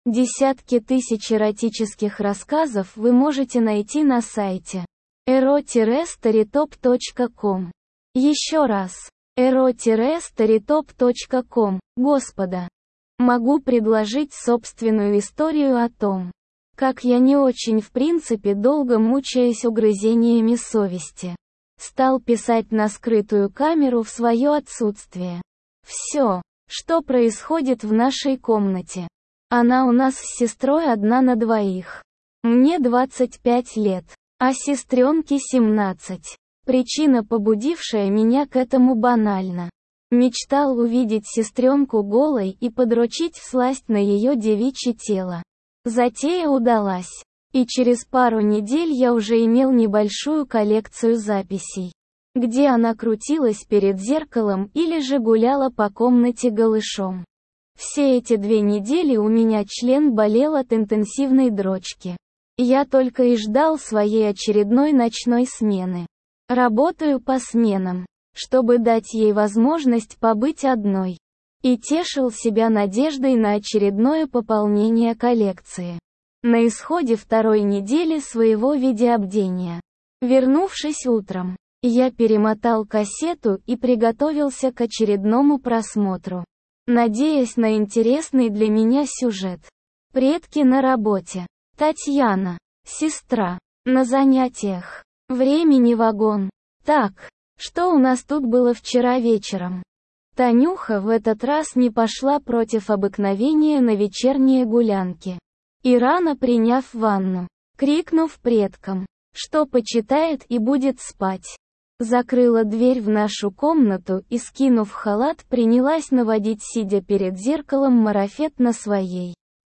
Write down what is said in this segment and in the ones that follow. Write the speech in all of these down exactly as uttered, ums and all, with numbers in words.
Десятки тысяч эротических рассказов вы можете найти на сайте эро старитоп точка ком. Еще раз. эро старитоп точка ком. Господа. Могу предложить собственную историю о том, как я не очень в принципе долго мучаясь угрызениями совести, стал писать на скрытую камеру в свое отсутствие. Все, что происходит в нашей комнате. Она у нас с сестрой одна на двоих. Мне двадцать пять лет, а сестренке семнадцать. Причина, побудившая меня к этому, банальна. Мечтал увидеть сестренку голой и подрочить всласть на ее девичье тело. Затея удалась. И через пару недель я уже имел небольшую коллекцию записей, где она крутилась перед зеркалом или же гуляла по комнате голышом. Все эти две недели у меня член болел от интенсивной дрочки. Я только и ждал своей очередной ночной смены. Работаю по сменам, чтобы дать ей возможность побыть одной. И тешил себя надеждой на очередное пополнение коллекции. На исходе второй недели своего видеобдения, вернувшись утром, я перемотал кассету и приготовился к очередному просмотру, надеясь на интересный для меня сюжет. Предки на работе. Татьяна, сестра, на занятиях. Времени вагон. Так, что у нас тут было вчера вечером? Танюха в этот раз не пошла против обыкновения на вечерние гулянки. И рано приняв ванну, крикнув предкам, что почитает и будет спать, закрыла дверь в нашу комнату и, скинув халат, принялась наводить, сидя перед зеркалом, марафет на своей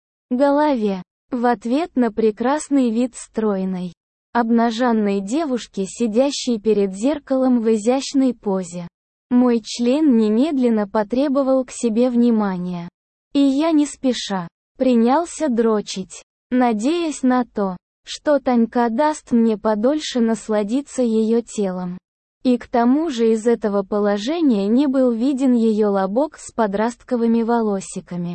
голове, в ответ на прекрасный вид стройной, обнаженной девушки, сидящей перед зеркалом в изящной позе. Мой член немедленно потребовал к себе внимания. И я не спеша принялся дрочить, надеясь на то, что Танька даст мне подольше насладиться ее телом. И к тому же из этого положения не был виден ее лобок с подростковыми волосиками.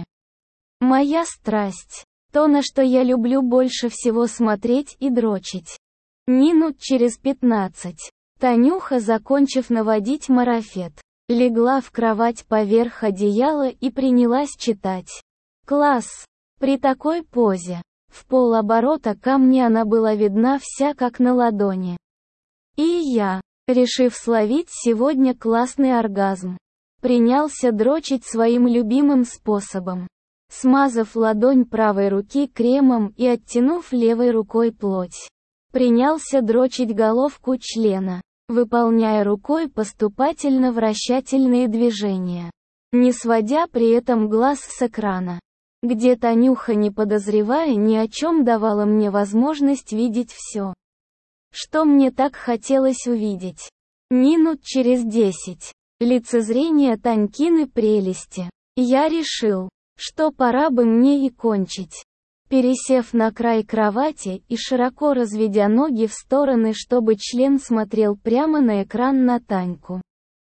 Моя страсть. То, на что я люблю больше всего смотреть и дрочить. Минут через пятнадцать. Танюха, закончив наводить марафет, легла в кровать поверх одеяла и принялась читать. Класс! При такой позе, в полоборота ко мне она была видна вся как на ладони. И я, решив словить сегодня классный оргазм, принялся дрочить своим любимым способом. Смазав ладонь правой руки кремом и оттянув левой рукой плоть, принялся дрочить головку члена, выполняя рукой поступательно-вращательные движения, не сводя при этом глаз с экрана, где Танюха, не подозревая ни о чем, давала мне возможность видеть все, что мне так хотелось увидеть. Минут через десять. Лицезрение Танькины прелести. Я решил, что пора бы мне и кончить. Пересев на край кровати и широко разведя ноги в стороны, чтобы член смотрел прямо на экран на Таньку,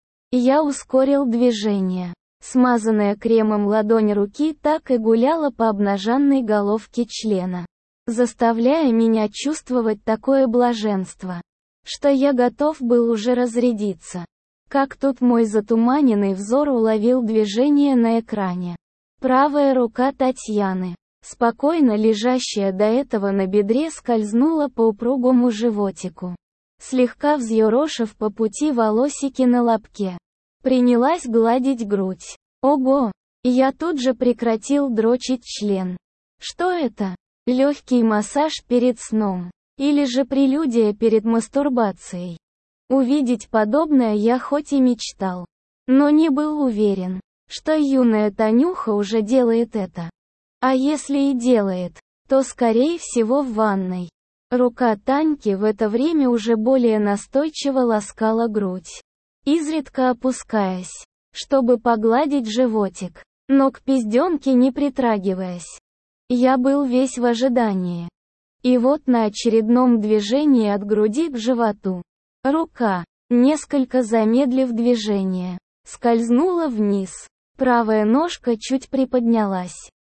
я ускорил движение. Смазанная кремом ладонь руки так и гуляла по обнаженной головке члена, заставляя меня чувствовать такое блаженство, что я готов был уже разрядиться. Как тут мой затуманенный взор уловил движение на экране. Правая рука Татьяны, спокойно лежащая до этого на бедре, скользнула по упругому животику, слегка взъерошив по пути волосики на лобке. Принялась гладить грудь. Ого! Я тут же прекратил дрочить член. Что это? Легкий массаж перед сном? Или же прелюдия перед мастурбацией? Увидеть подобное я хоть и мечтал, но не был уверен, что юная Танюха уже делает это. А если и делает, то скорее всего в ванной. Рука Таньки в это время уже более настойчиво ласкала грудь, изредка опускаясь, чтобы погладить животик, но к пизденке не притрагиваясь. Я был весь в ожидании. И вот на очередном движении от груди к животу, рука, несколько замедлив движение, скользнула вниз. Правая ножка чуть приподнялась,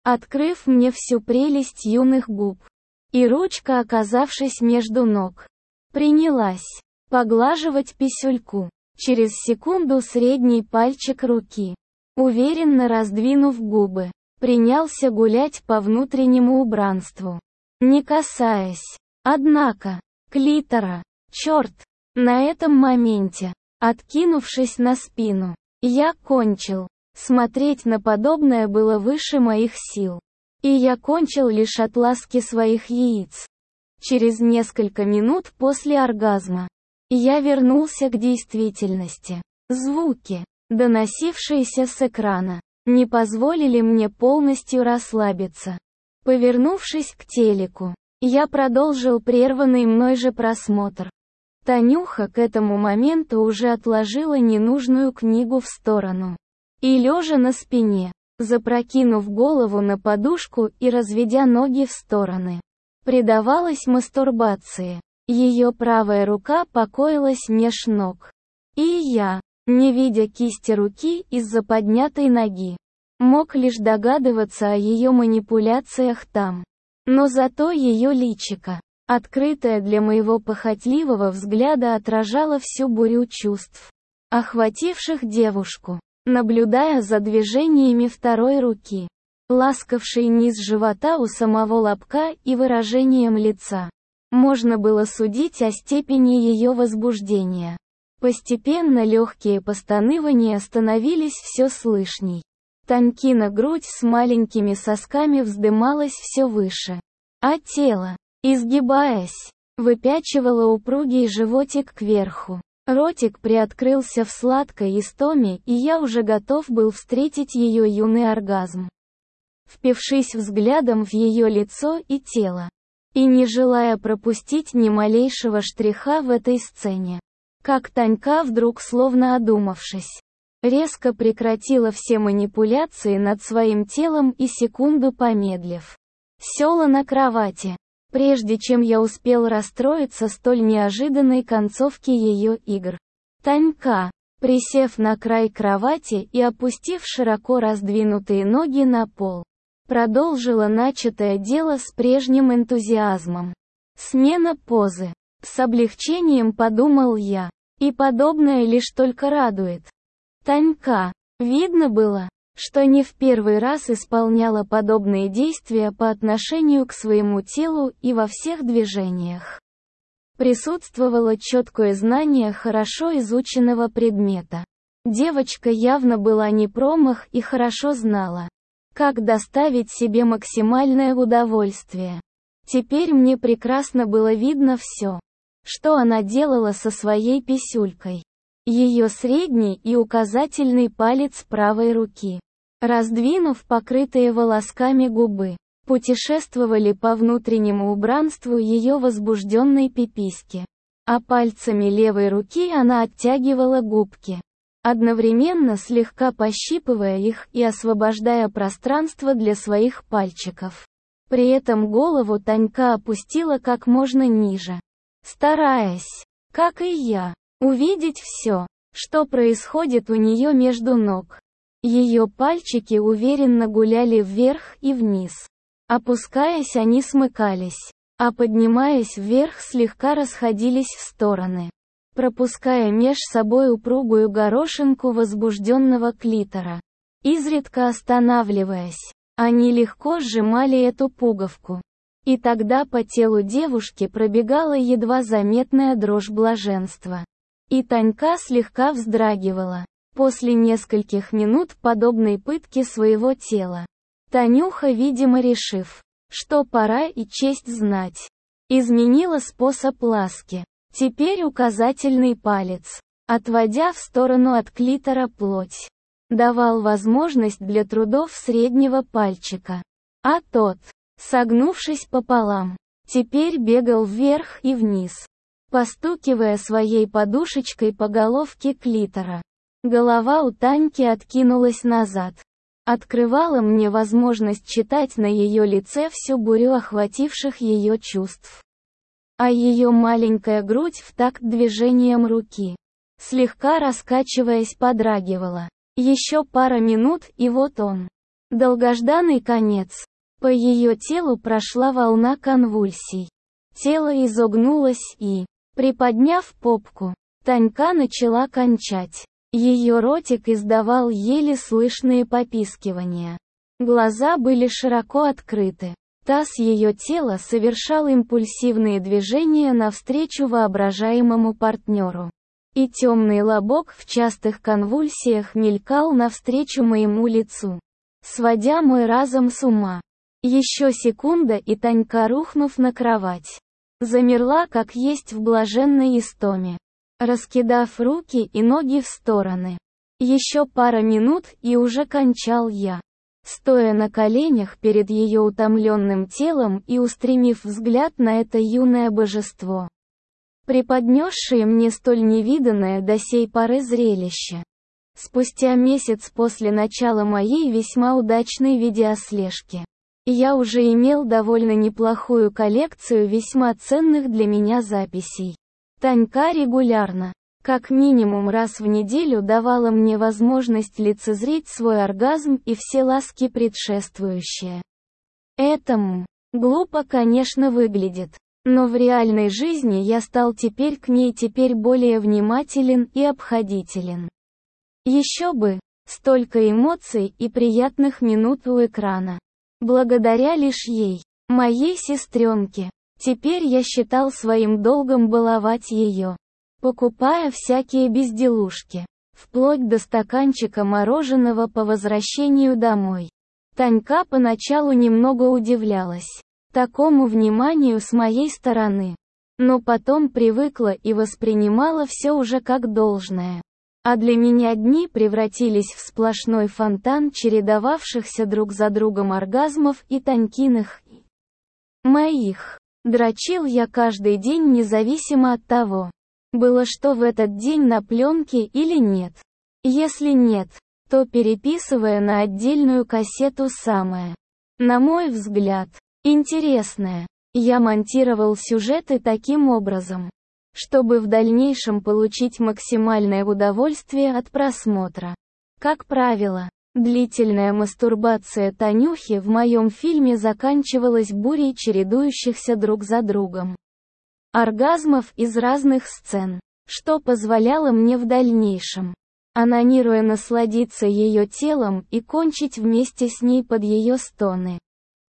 открыв мне всю прелесть юных губ. И ручка, оказавшись между ног, принялась поглаживать писюльку. Через секунду средний пальчик руки, уверенно раздвинув губы, принялся гулять по внутреннему убранству, не касаясь, однако, клитора. Черт! На этом моменте, откинувшись на спину, я кончил. Смотреть на подобное было выше моих сил. И я кончил лишь от ласки своих яиц. Через несколько минут после оргазма я вернулся к действительности. Звуки, доносившиеся с экрана, не позволили мне полностью расслабиться. Повернувшись к телеку, я продолжил прерванный мной же просмотр. Танюха к этому моменту уже отложила ненужную книгу в сторону. И лежа на спине, запрокинув голову на подушку и разведя ноги в стороны, предавалась мастурбации. Ее правая рука покоилась меж ног. И я, не видя кисти руки из-за поднятой ноги, мог лишь догадываться о ее манипуляциях там. Но зато ее личико, открытое для моего похотливого взгляда, отражало всю бурю чувств, охвативших девушку. Наблюдая за движениями второй руки, ласкавшей низ живота у самого лобка и выражением лица, можно было судить о степени ее возбуждения. Постепенно легкие постанывания становились все слышней. Танькина грудь с маленькими сосками вздымалась все выше, а тело, изгибаясь, выпячивало упругий животик кверху. Ротик приоткрылся в сладкой истоме, и я уже готов был встретить ее юный оргазм. Впившись взглядом в ее лицо и тело, и не желая пропустить ни малейшего штриха в этой сцене, как Танька вдруг, словно одумавшись, резко прекратила все манипуляции над своим телом и, секунду помедлив, села на кровати. Прежде чем я успел расстроиться столь неожиданной концовке ее игр, Танька, присев на край кровати и опустив широко раздвинутые ноги на пол, продолжила начатое дело с прежним энтузиазмом. Смена позы. С облегчением подумал я. И подобное лишь только радует. Танька, видно было, что не в первый раз исполняла подобные действия по отношению к своему телу, и во всех движениях присутствовало четкое знание хорошо изученного предмета. Девочка явно была не промах и хорошо знала, как доставить себе максимальное удовольствие. Теперь мне прекрасно было видно все, что она делала со своей писюлькой. Ее средний и указательный палец правой руки, раздвинув покрытые волосками губы, путешествовали по внутреннему убранству ее возбужденной пиписьки. А пальцами левой руки она оттягивала губки, одновременно слегка пощипывая их и освобождая пространство для своих пальчиков. При этом голову Танька опустила как можно ниже, стараясь, как и я, увидеть все, что происходит у нее между ног. Ее пальчики уверенно гуляли вверх и вниз. Опускаясь, они смыкались, а поднимаясь вверх, слегка расходились в стороны, пропуская меж собой упругую горошинку возбужденного клитора. Изредка останавливаясь, они легко сжимали эту пуговку. И тогда по телу девушки пробегала едва заметная дрожь блаженства. И Танька слегка вздрагивала. После нескольких минут подобной пытки своего тела, Танюха, видимо решив, что пора и честь знать, изменила способ ласки. Теперь указательный палец, отводя в сторону от клитора плоть, давал возможность для трудов среднего пальчика. А тот, согнувшись пополам, теперь бегал вверх и вниз, постукивая своей подушечкой по головке клитора. Голова у Таньки откинулась назад, открывала мне возможность читать на ее лице всю бурю охвативших ее чувств. А ее маленькая грудь в такт движением руки, слегка раскачиваясь, подрагивала. Еще пара минут, и вот он, долгожданный конец. По ее телу прошла волна конвульсий. Тело изогнулось и, приподняв попку, Танька начала кончать. Ее ротик издавал еле слышные попискивания. Глаза были широко открыты. Таз ее тела совершал импульсивные движения навстречу воображаемому партнеру. И темный лобок в частых конвульсиях мелькал навстречу моему лицу, сводя мой разум с ума. Еще секунда, и Танька, рухнув на кровать, замерла как есть в блаженной истоме, раскидав руки и ноги в стороны. Еще пара минут, и уже кончал я, стоя на коленях перед ее утомленным телом и устремив взгляд на это юное божество, преподнесшее мне столь невиданное до сей поры зрелище. Спустя месяц после начала моей весьма удачной видеослежки, я уже имел довольно неплохую коллекцию весьма ценных для меня записей. Танька регулярно, как минимум раз в неделю, давала мне возможность лицезреть свой оргазм и все ласки предшествующие этому. Глупо, конечно, выглядит, но в реальной жизни я стал теперь к ней теперь более внимателен и обходителен. Еще бы, столько эмоций и приятных минут у экрана. Благодаря лишь ей, моей сестренке, теперь я считал своим долгом баловать ее, покупая всякие безделушки, вплоть до стаканчика мороженого по возвращению домой. Танька поначалу немного удивлялась такому вниманию с моей стороны, но потом привыкла и воспринимала все уже как должное. А для меня дни превратились в сплошной фонтан чередовавшихся друг за другом оргазмов и Танькиных, и моих. Дрочил я каждый день независимо от того, было что в этот день на пленке или нет. Если нет, то переписывая на отдельную кассету самое, на мой взгляд, интересное. Я монтировал сюжеты таким образом, чтобы в дальнейшем получить максимальное удовольствие от просмотра. Как правило, длительная мастурбация Танюхи в моем фильме заканчивалась бурей чередующихся друг за другом оргазмов из разных сцен, что позволяло мне в дальнейшем, анонируя, насладиться ее телом и кончить вместе с ней под ее стоны.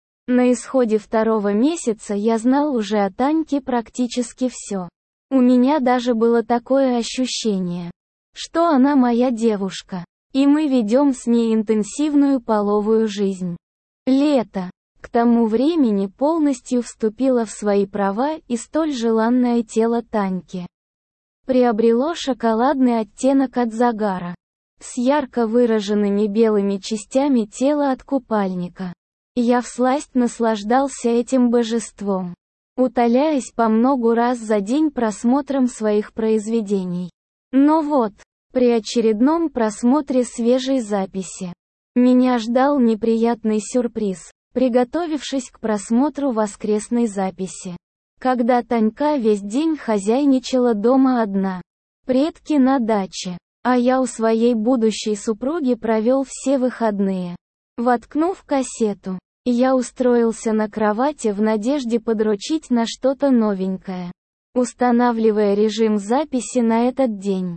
На исходе второго месяца я знал уже о Таньке практически все. У меня даже было такое ощущение, что она моя девушка, и мы ведем с ней интенсивную половую жизнь. Лето. К тому времени полностью вступило в свои права, и столь желанное тело Таньки приобрело шоколадный оттенок от загара, с ярко выраженными белыми частями тела от купальника. Я всласть наслаждался этим божеством, утоляясь по многу раз за день просмотром своих произведений. Но вот, при очередном просмотре свежей записи, меня ждал неприятный сюрприз, приготовившись к просмотру воскресной записи, когда Танька весь день хозяйничала дома одна, предки на даче, а я у своей будущей супруги провел все выходные. Воткнув кассету, я устроился на кровати в надежде подрочить на что-то новенькое, устанавливая режим записи на этот день.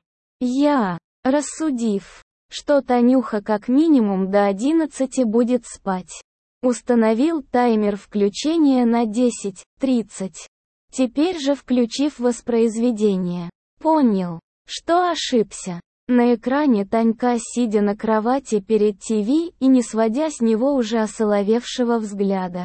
Я, рассудив, что Танюха как минимум до одиннадцати будет спать, установил таймер включения на десять тридцать. Теперь же, включив воспроизведение, понял, что ошибся. На экране Танька, сидя на кровати перед ТВ и не сводя с него уже осоловевшего взгляда,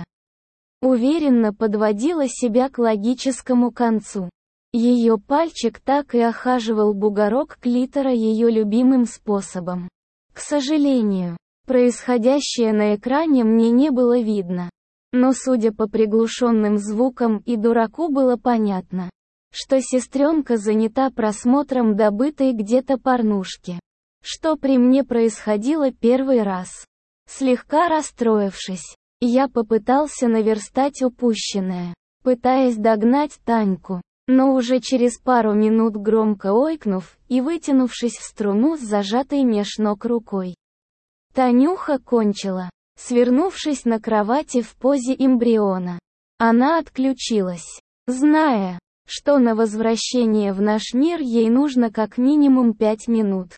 уверенно подводила себя к логическому концу. Ее пальчик так и охаживал бугорок клитора ее любимым способом. К сожалению, происходящее на экране мне не было видно. Но судя по приглушенным звукам и дураку было понятно, что сестренка занята просмотром добытой где-то порнушки. Что при мне происходило первый раз. Слегка расстроившись, я попытался наверстать упущенное, пытаясь догнать Таньку, но уже через пару минут громко ойкнув и вытянувшись в струну с зажатой меж ног рукой, Танюха кончила. свернувшись на кровати в позе эмбриона. Она отключилась, зная, что на возвращение в наш мир ей нужно как минимум пять минут.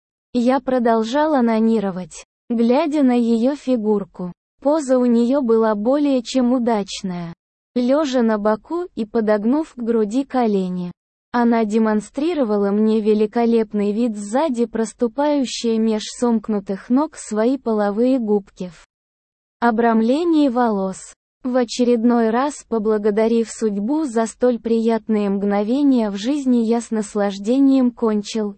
Я продолжал онанировать, глядя на ее фигурку. Поза у нее была более чем удачная. Лежа на боку и подогнув к груди колени. Она демонстрировала мне великолепный вид сзади, проступающие меж сомкнутых ног свои половые губки в обрамлении волос. В очередной раз поблагодарив судьбу за столь приятные мгновения в жизни, я с наслаждением кончил.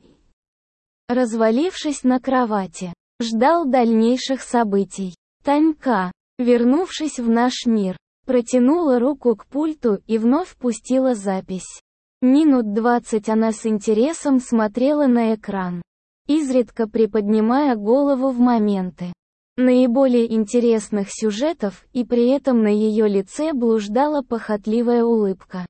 Развалившись на кровати, ждал дальнейших событий. Танька, вернувшись в наш мир, протянула руку к пульту и вновь пустила запись. Минут двадцать она с интересом смотрела на экран, изредка приподнимая голову в моменты наиболее интересных сюжетов, и при этом на ее лице блуждала похотливая улыбка.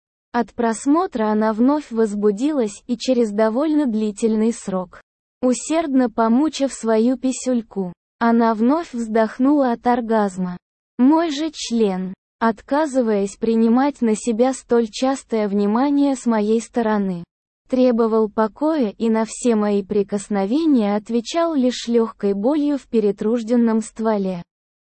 От просмотра она вновь возбудилась и через довольно длительный срок, усердно помучив свою писюльку, она вновь вздохнула от оргазма. Мой же член, отказываясь принимать на себя столь частое внимание с моей стороны, требовал покоя и на все мои прикосновения отвечал лишь легкой болью в перетружденном стволе.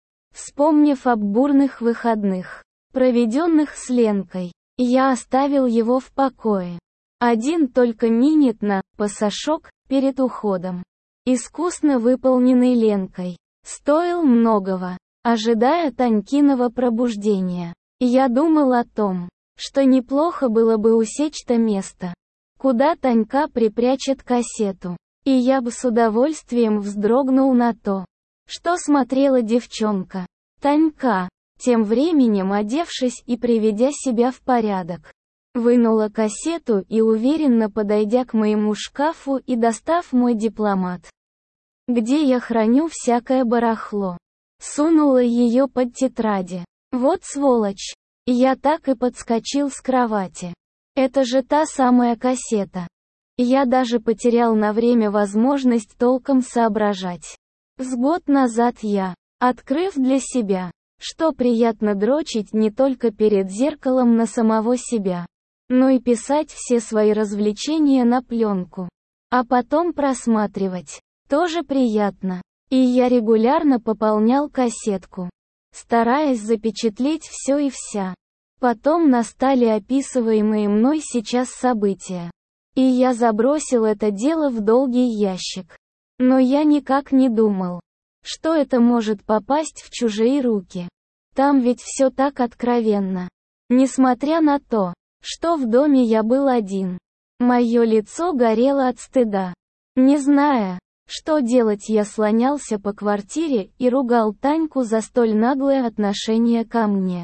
Вспомнив об бурных выходных, проведенных с Ленкой, я оставил его в покое. Один только минет на пасашок перед уходом, искусно выполненный Ленкой, стоил многого. Ожидая Танькиного пробуждения, я думал о том, что неплохо было бы усечь то место, куда Танька припрячет кассету, и я бы с удовольствием вздрогнул на то, что смотрела девчонка. Танька, тем временем одевшись и приведя себя в порядок, вынула кассету и, уверенно подойдя к моему шкафу и достав мой дипломат, где я храню всякое барахло, сунула ее под тетради. Вот сволочь! Я так и подскочил с кровати. Это же та самая кассета. Я даже потерял на время возможность толком соображать. С год назад я, открыв для себя, что приятно дрочить не только перед зеркалом на самого себя, но и писать все свои развлечения на пленку, а потом просматривать, тоже приятно. И я регулярно пополнял кассетку, стараясь запечатлеть все и вся. Потом настали описываемые мной сейчас события. И я забросил это дело в долгий ящик. Но я никак не думал, что это может попасть в чужие руки. Там ведь все так откровенно. Несмотря на то, что в доме я был один, мое лицо горело от стыда. Не зная, что делать, я слонялся по квартире и ругал Таньку за столь наглое отношение ко мне.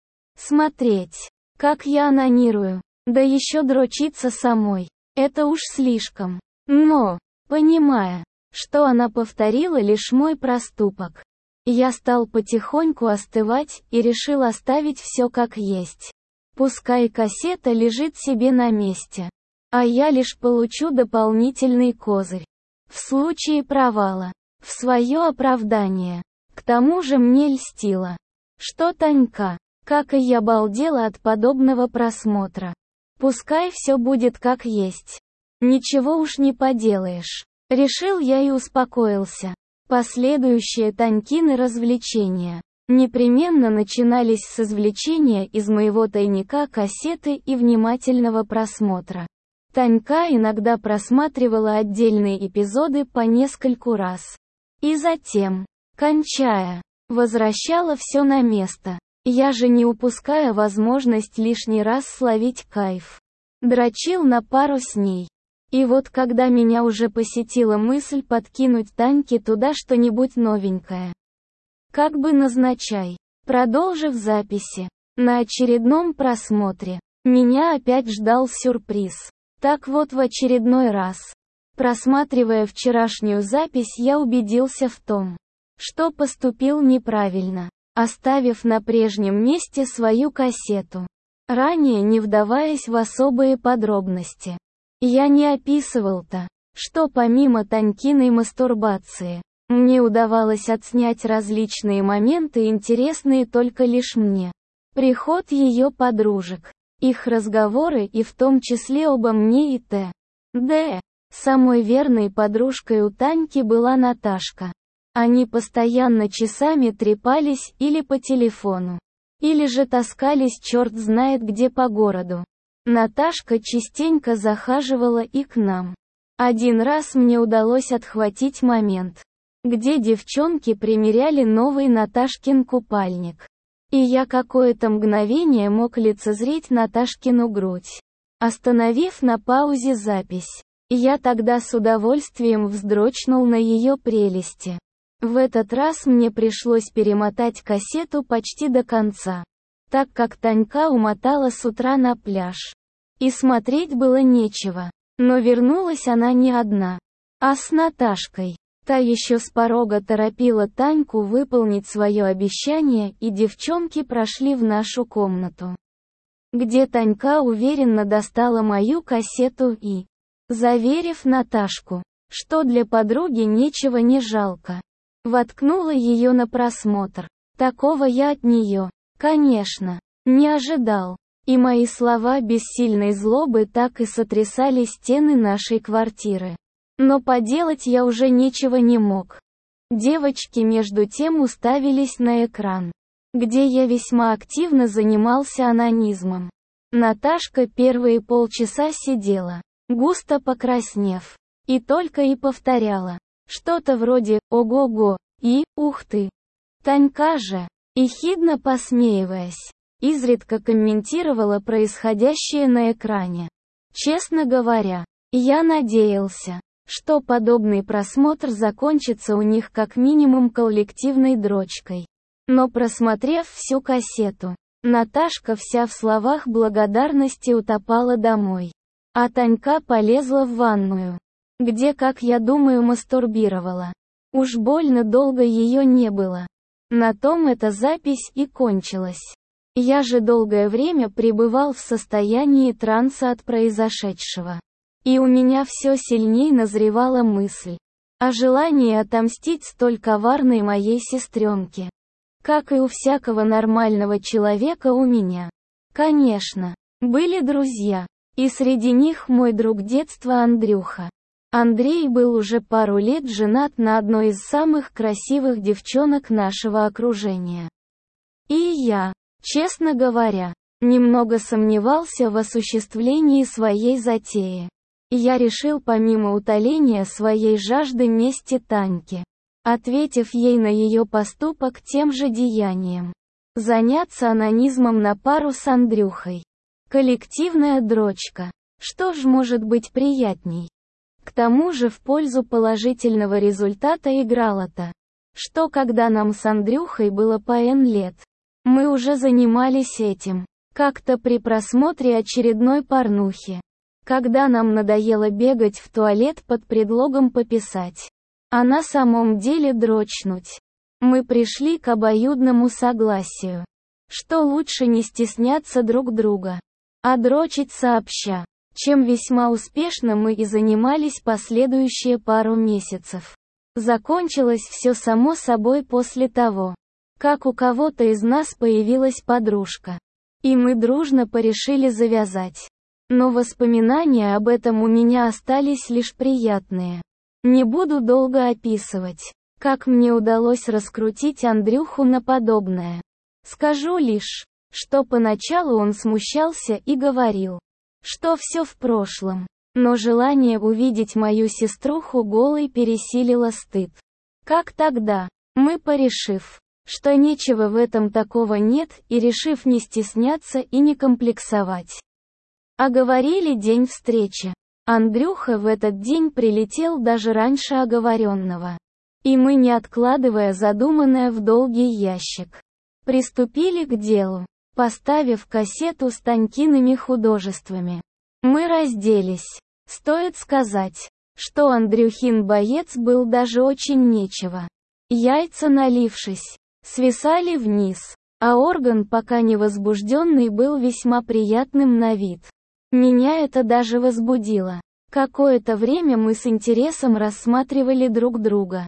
Смотреть, как я онанирую, да еще дрочиться самой, это уж слишком. Но, понимая, что она повторила лишь мой проступок, я стал потихоньку остывать и решил оставить все как есть. Пускай кассета лежит себе на месте, а я лишь получу дополнительный козырь в случае провала, в свое оправдание. К тому же мне льстило, что Танька, как и я, балдела от подобного просмотра. Пускай все будет как есть. Ничего уж не поделаешь. Решил я и успокоился. Последующие Танькины развлечения непременно начинались с извлечения из моего тайника кассеты и внимательного просмотра. Танька иногда просматривала отдельные эпизоды по нескольку раз. И затем, кончая, возвращала все на место. Я же, не упуская возможность лишний раз словить кайф, дрочил на пару с ней. И вот когда меня уже посетила мысль подкинуть Таньке туда что-нибудь новенькое, как бы назначай, продолжив записи, на очередном просмотре, меня опять ждал сюрприз. Так вот, в очередной раз, просматривая вчерашнюю запись, я убедился в том, что поступил неправильно, оставив на прежнем месте свою кассету. Ранее, не вдаваясь в особые подробности, я не описывал то, что помимо Танькиной мастурбации, Мне удавалось отснять различные моменты, интересные только лишь мне. Приход ее подружек, их разговоры и в том числе обо мне и Т. Д. Самой верной подружкой у Таньки была Наташка. Они постоянно часами трепались или по телефону, или же таскались черт знает где по городу. Наташка частенько захаживала и к нам. Один раз мне удалось отхватить момент, где девчонки примеряли новый Наташкин купальник. И я какое-то мгновение мог лицезреть Наташкину грудь, остановив на паузе запись. Я тогда с удовольствием вздрочнул на ее прелести. В этот раз мне пришлось перемотать кассету почти до конца, так как Танька умотала с утра на пляж. И смотреть было нечего. Но вернулась она не одна, а с Наташкой. Та еще с порога торопила Таньку выполнить свое обещание, и девчонки прошли в нашу комнату, где Танька уверенно достала мою кассету и, заверив Наташку, что для подруги нечего не жалко, воткнула ее на просмотр. Такого я от нее, конечно, не ожидал. И мои слова без сильной злобы так и сотрясали стены нашей квартиры. Но поделать я уже ничего не мог. Девочки между тем уставились на экран, где я весьма активно занимался онанизмом. Наташка первые полчаса сидела, густо покраснев, и только и повторяла что-то вроде «ого-го» и «ух ты». Танька же, ехидно посмеиваясь, изредка комментировала происходящее на экране. Честно говоря, я надеялся, что подобный просмотр закончится у них как минимум коллективной дрочкой. Но просмотрев всю кассету, Наташка вся в словах благодарности утопала домой. А Танька полезла в ванную, где, как я думаю, мастурбировала. Уж больно долго ее не было. На том эта запись и кончилась. Я же долгое время пребывал в состоянии транса от произошедшего. И у меня все сильнее назревала мысль о желании отомстить столь коварной моей сестренке. Как и у всякого нормального человека у меня. Конечно, были друзья. И среди них мой друг детства Андрюха. Андрей был уже пару лет женат на одной из самых красивых девчонок нашего окружения. И я, честно говоря, немного сомневался в осуществлении своей затеи. Я решил помимо утоления своей жажды мести Таньке, ответив ей на ее поступок тем же деянием, заняться онанизмом на пару с Андрюхой. Коллективная дрочка. Что ж может быть приятней? К тому же в пользу положительного результата играло то, что когда нам с Андрюхой было по N лет, мы уже занимались этим, как-то при просмотре очередной порнухи. Когда нам надоело бегать в туалет под предлогом пописать, а на самом деле дрочнуть, мы пришли к обоюдному согласию, что лучше не стесняться друг друга, а дрочить сообща, чем весьма успешно мы и занимались последующие пару месяцев. Закончилось все само собой после того, как у кого-то из нас появилась подружка, и мы дружно порешили завязать. Но воспоминания об этом у меня остались лишь приятные. Не буду долго описывать, как мне удалось раскрутить Андрюху на подобное. Скажу лишь, что поначалу он смущался и говорил, что все в прошлом. Но желание увидеть мою сеструху голой пересилило стыд. Как тогда, мы порешив, что ничего в этом такого нет, и решив не стесняться и не комплексовать, оговорили день встречи. Андрюха в этот день прилетел даже раньше оговоренного. И мы, не откладывая задуманное в долгий ящик, приступили к делу, поставив кассету с Танькиными художествами. Мы разделись. Стоит сказать, что Андрюхин боец был даже очень нечего. Яйца, налившись, свисали вниз, а орган, пока не возбужденный, был весьма приятным на вид. Меня это даже возбудило. Какое-то время мы с интересом рассматривали друг друга.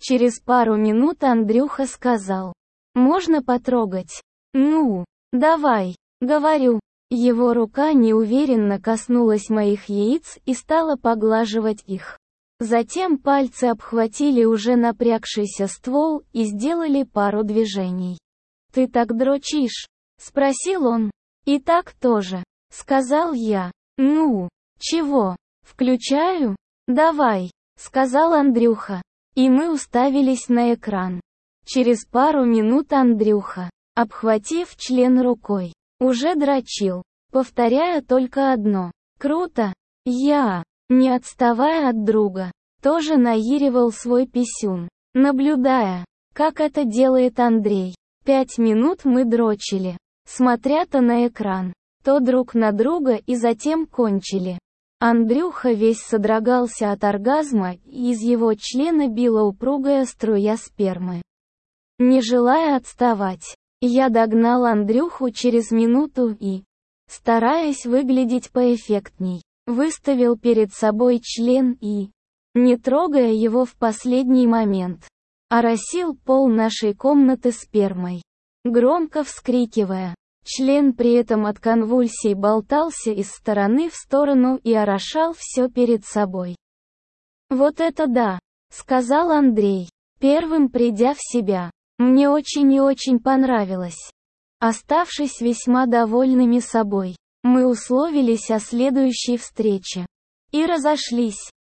Через пару минут Андрюха сказал: «Можно потрогать?» «Ну, давай», — говорю. Его рука неуверенно коснулась моих яиц и стала поглаживать их. Затем пальцы обхватили уже напрягшийся ствол и сделали пару движений. «Ты так дрочишь?» — спросил он. «И так тоже», — сказал я. «Ну, чего? Включаю?» «Давай», — сказал Андрюха. И мы уставились на экран. Через пару минут Андрюха, обхватив член рукой, уже дрочил, повторяя только одно: «Круто!» Я, не отставая от друга, тоже наиривал свой писюн, наблюдая, как это делает Андрей. Пять минут мы дрочили, смотря то на экран, то друг на друга, и затем кончили. Андрюха весь содрогался от оргазма, и из его члена била упругая струя спермы. Не желая отставать, я догнал Андрюху через минуту и, стараясь выглядеть поэффектней, выставил перед собой член и, не трогая его в последний момент, оросил пол нашей комнаты спермой, громко вскрикивая. Член при этом от конвульсий болтался из стороны в сторону и орошал все перед собой. «Вот это да!» — сказал Андрей, первым придя в себя. «Мне очень и очень понравилось». Оставшись весьма довольными собой, мы условились о следующей встрече. И разошлись.